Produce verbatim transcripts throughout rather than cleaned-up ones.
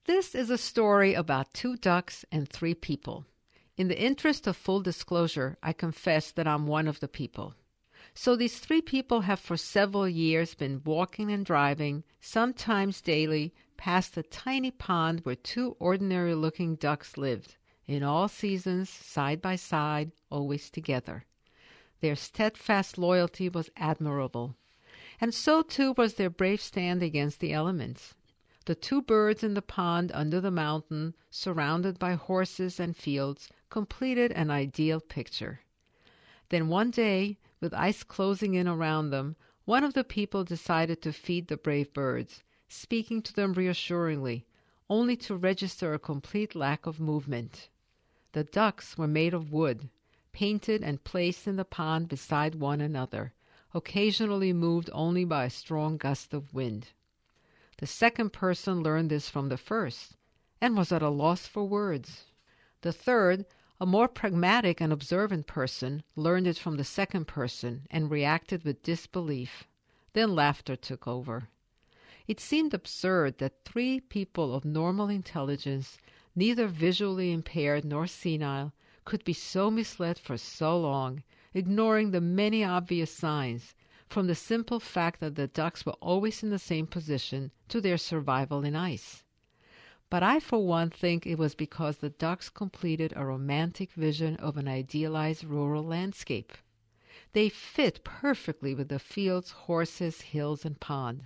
This is a story about two ducks and three people. In the interest of full disclosure, I confess that I'm one of the people. So these three people have for several years been walking and driving, sometimes daily, past a tiny pond where two ordinary-looking ducks lived, in all seasons, side by side, always together. Their steadfast loyalty was admirable, and so too was their brave stand against the elements. The two birds in the pond under the mountain, surrounded by horses and fields, completed an ideal picture. Then one day, with ice closing in around them, one of the people decided to feed the brave birds, speaking to them reassuringly, only to register a complete lack of movement. The ducks were made of wood, painted and placed in the pond beside one another, occasionally moved only by a strong gust of wind. The second person learned this from the first, and was at a loss for words. The third, a more pragmatic and observant person, learned it from the second person and reacted with disbelief. Then laughter took over. It seemed absurd that three people of normal intelligence, neither visually impaired nor senile, could be so misled for so long, ignoring the many obvious signs, from the simple fact that the ducks were always in the same position, to their survival in ice. But I, for one, think it was because the ducks completed a romantic vision of an idealized rural landscape. They fit perfectly with the fields, horses, hills, and pond.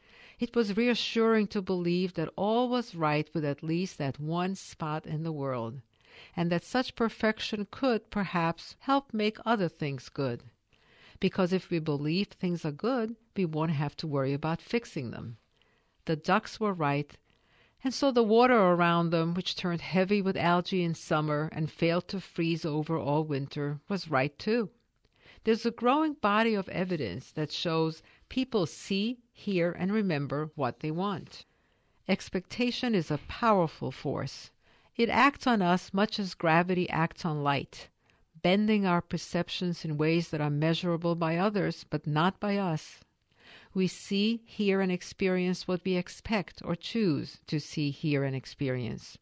It was reassuring to believe that all was right with at least that one spot in the world, and that such perfection could, perhaps, help make other things good. Because if we believe things are good, we won't have to worry about fixing them. The ducks were right, and so the water around them, which turned heavy with algae in summer and failed to freeze over all winter, was right too. There's a growing body of evidence that shows people see, hear, and remember what they want. Expectation is a powerful force. It acts on us much as gravity acts on light, bending our perceptions in ways that are measurable by others, but not by us. We see, hear, and experience what we expect or choose to see, hear, and experience.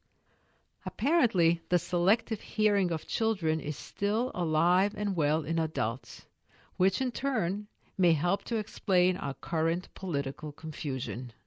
Apparently, the selective hearing of children is still alive and well in adults, which in turn may help to explain our current political confusion.